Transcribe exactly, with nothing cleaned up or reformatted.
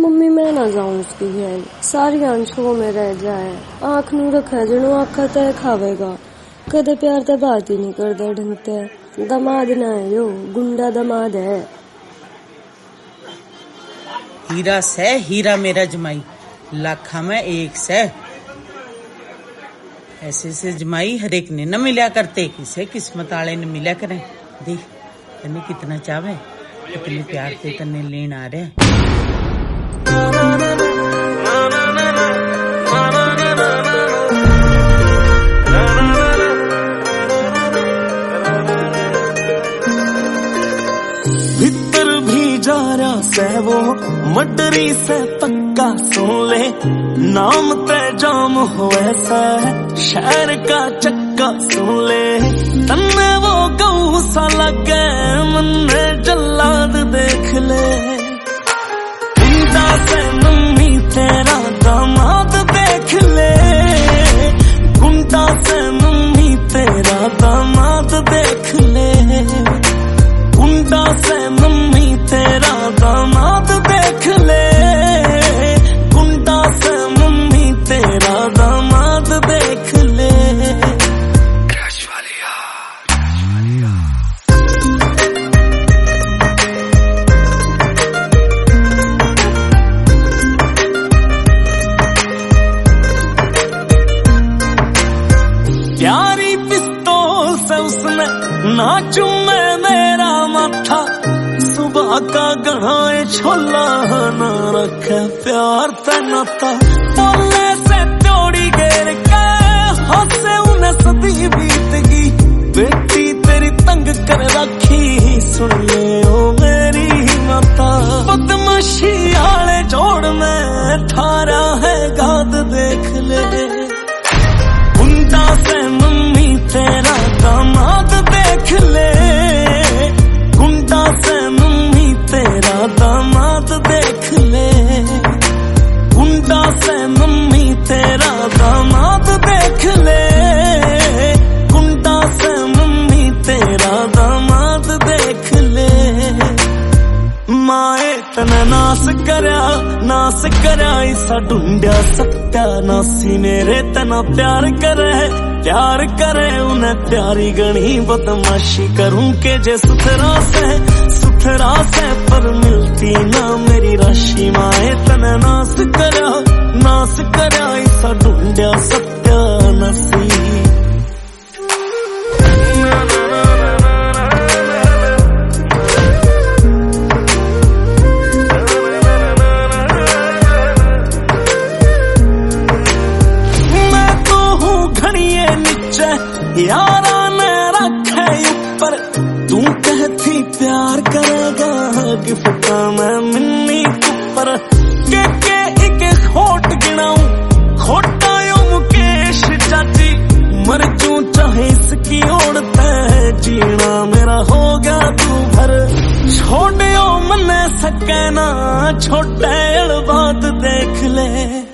Mummy मैं ना जाऊं उसकी घर, सारी आंखों में रह जाए। आँख नू रखा जनो आखा तय खावेगा, कदे प्यार ते बात ही नहीं करदा ढंग ते। दमाद ना है यो, गुंडा दमाद है। हीरा से हीरा मेरा जमाई, लाखा में एक से। ऐसे से जमाई हर एक ने न मिला करते, किसे किस्मत आले ने मिला करे। देख तने कितना चावे, कितने प्यार से तने लेन आ रहे। भीतर भी जा रहा से वो मडरी से पक्का सुन ले, नाम ते जाम हो ऐसा शहर का चक्का सुन ले। तन्ने वो गऊ सा लगे मन्ने जल्लाद देख ले, गुंडा से मम्मी तेरा दामाद देख ले, गुंडा से मम्मी तेरा दामाद देख ले, गुंडा से मम्मी तेरा दामाद देख ले, गुंडा से मम्मी तेरा दामाद देख ले। प्यारी पिस्तौल से उसने ना चूमे मेरा माथा, सुबह का गढ़ाए छोला ना रखे प्यार ते नाता। बोले से त्योड़ी घेर के हंसे उन्हें सदी बीत गई, बेटी तेरी तंग कर रखी सुन ले ओ मेरी माता। बदमाशी आले जोड़ में ठारा है गाद देख ले, गुंडा से मम्मी तेरा दामाद देख ले, गुंडा से मम्मी तेरा दामाद देख ले, गुंडा से मम्मी तेरा दामाद देख ले, गुंडा से मम्मी तेरा दामाद देख ले। माए तने नास करया नास करया इसा ढूंढया सत्या नासी मेरे तना प्यार करे, प्यार करे उन्हें प्यारी गणी। बदमाशी करूं के जे सुथरा से सुथरा से पर मिलती ना मेरी राशि। माए तने नास करया नास करया इसा ढूंढया सत्या नासी। यारा ने रखे ऊपर, तू कहती प्यार करेगा गिफ्ट मैं मिन्नी ऊपर। के के एक खोट गिनाऊं खोटा यो मुकेश चाची, मर जूं चाहे इसकी ओढ़ते जीना मेरा हो गया तू भर। छोड़ो मन सके ना छोटे बात देख ले।